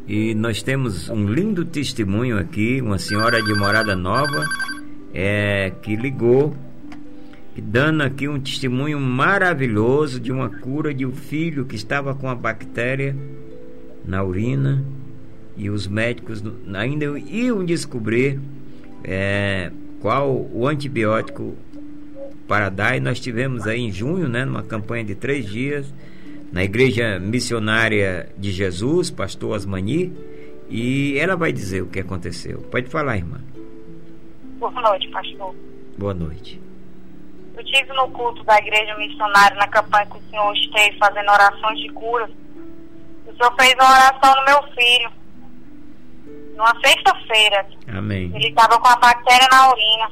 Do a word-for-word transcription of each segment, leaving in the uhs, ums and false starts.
E nós temos um lindo testemunho aqui, uma senhora de Morada Nova, é, que ligou, dando aqui um testemunho maravilhoso de uma cura de um filho que estava com a bactéria na urina, e os médicos ainda iam descobrir é, qual o antibiótico para dar. E nós tivemos aí em junho, né, numa campanha de três dias, na Igreja Missionária de Jesus, pastor Asmani, e ela vai dizer o que aconteceu. Pode falar, irmã. Boa noite, pastor. Boa noite. Eu estive no culto da Igreja Missionária, na campanha que o senhor esteve fazendo orações de cura. O senhor fez uma oração no meu filho, numa sexta-feira. Amém. Ele estava com a bactéria na urina.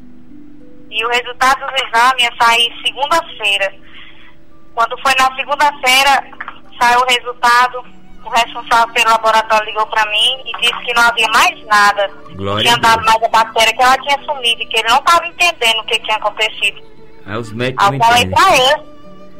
E o resultado do exame ia sair segunda-feira. Quando foi na segunda-feira, saiu o resultado, o responsável pelo laboratório ligou para mim e disse que não havia mais nada. Glória tinha dado mais a bactéria, que ela tinha sumido e que ele não estava entendendo o que tinha acontecido. Aí os médicos não falei para ele.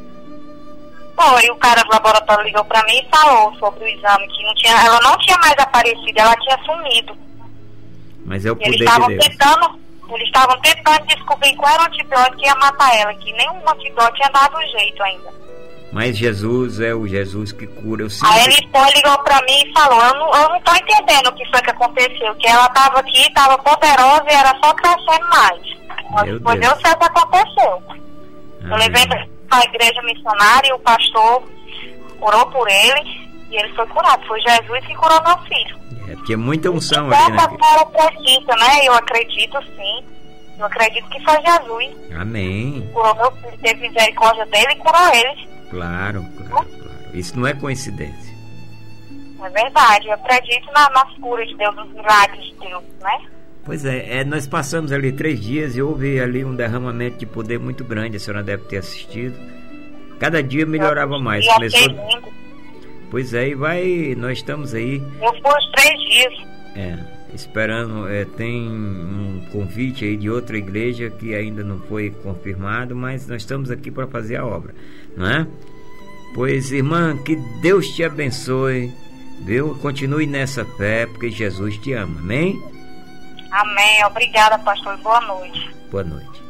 Foi, o cara do laboratório ligou para mim e falou sobre o exame, que não tinha, ela não tinha mais aparecido, ela tinha sumido. Mas é o poder eles estavam de Deus. tentando, eles estavam tentando descobrir qual era o antibiótico que ia matar ela, que nenhum antibiótico tinha dado jeito ainda. Mas Jesus é o Jesus que cura. Eu Aí ele foi, ligou pra mim e falou, eu não, eu não tô entendendo o que foi que aconteceu, que ela tava aqui, tava poderosa e era só crescendo mais. Meu Foi Deus. Deus certo que aconteceu. Amém. Eu levei pra a igreja missionária e o pastor orou por ele e ele foi curado. Foi Jesus que curou meu filho. É porque é muita unção Então, ali, né? essa cara acredita, né? Eu acredito sim. Eu acredito que foi Jesus. Amém. Curou meu filho, teve misericórdia dele e curou ele. Claro, claro, claro. Isso não é coincidência. É verdade, eu acredito na, nas curas de Deus, nos milagres de Deus, né? Pois é, é, nós passamos ali três dias e houve ali um derramamento de poder muito grande. A senhora deve ter assistido. Cada dia melhorava mais. E Começou... achei lindo. Pois é, e vai, nós estamos aí. Eu fui os três dias. É, esperando, é, tem um convite aí de outra igreja que ainda não foi confirmado, mas nós estamos aqui para fazer a obra, não é? Pois, irmã, que Deus te abençoe, viu? Continue nessa fé, porque Jesus te ama, amém? Amém, obrigada, pastor, boa noite. Boa noite.